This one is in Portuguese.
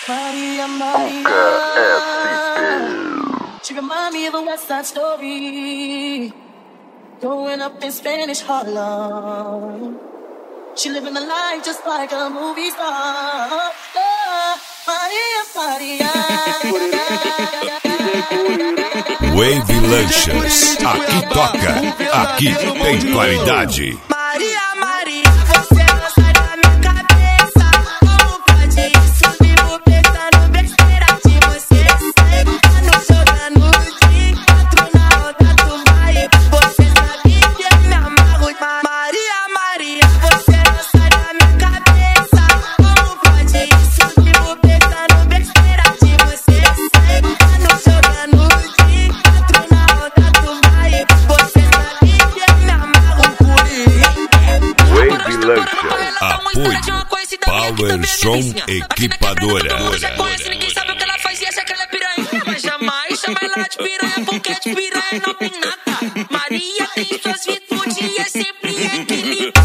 Maria, Maria. She remind me of a West Side Story. Growing up in Spanish Harlem. She living a life just like a movie star. Maria, Maria. Wave Lanchas. Aqui toca. Aqui tem qualidade. Maria, Maria, você não sai da minha cabeça. Como pode isso? Vivo pensando besteira de você. Sentando, jogando o dia 4 na onda do baile. Você sabe que eu me amarro. Maria, Maria, você não sai da minha cabeça. Como pode isso? Vivo pensando besteira de você. Sentando, jogando o dia 4 na onda do baile. Você sabe que eu me amarro por isso. Wave Lanchas. Apoio Power Som Equipadora. Você conhece, ninguém sabe o que ela faz e acha que ela é piranha. Mas jamais chama ela de piranha, porque de piranha não tem nada. Maria tem suas virtudes e é sempre equilibrada.